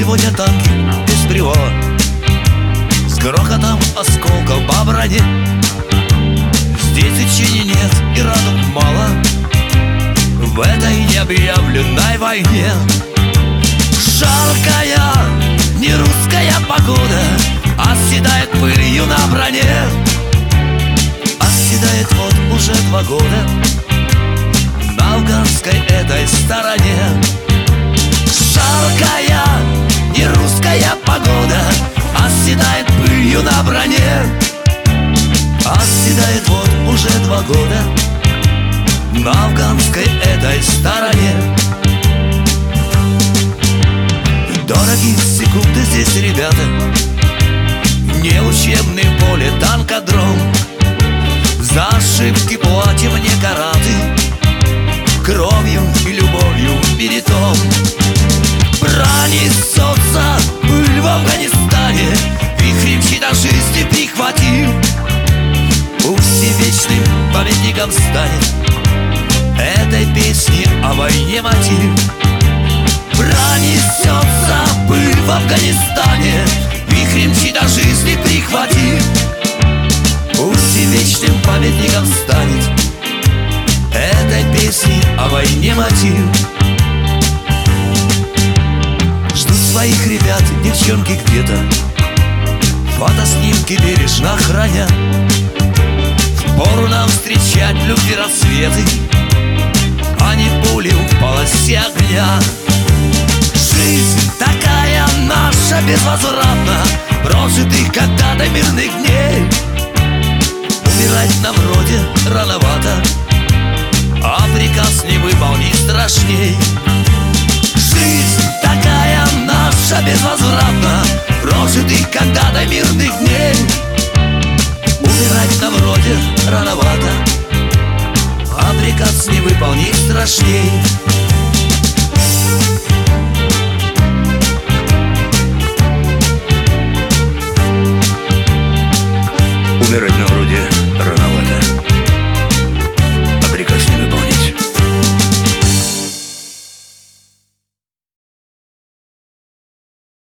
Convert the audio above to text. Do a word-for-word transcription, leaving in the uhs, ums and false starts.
Сегодня танки без привала, с грохотом осколков по броне. Здесь учений нет и радуг мало в этой необъявленной войне. Жаркая, не русская погода оседает пылью на броне. Оседает вот уже два года на афганской этой стороне. Жаркая, не русская погода оседает пылью на броне. Оседает вот уже два года на афганской этой стороне. Дорогие секунды здесь, ребята, не учебное поле, танкодром. За ошибки платим не караты, кровью и любовью перетом. Пронесется пыль в Афганистане, вихрем щита жизни прихватил. Пусть и вечным памятником станет этой песни о войне мотив. Пронесется пыль в Афганистане, вихрем щита жизни прихватив. Пусть и вечным памятником станет этой песни о войне мотив. Ждут своих ребят девчонки где-то, фотоснимки бережно храня. Впору нам встречать любви рассветы, а не пули в полосе огня. Жизнь такая наша безвозвратна, прожитых когда-то мирных дней. Умирать нам вроде рановато, а приказ не выполнить страшней. Жизнь такая наша безвозвратна, прожитых когда-то мирных дней. Умирать нам вроде рановато, а приказ не выполнить страшней.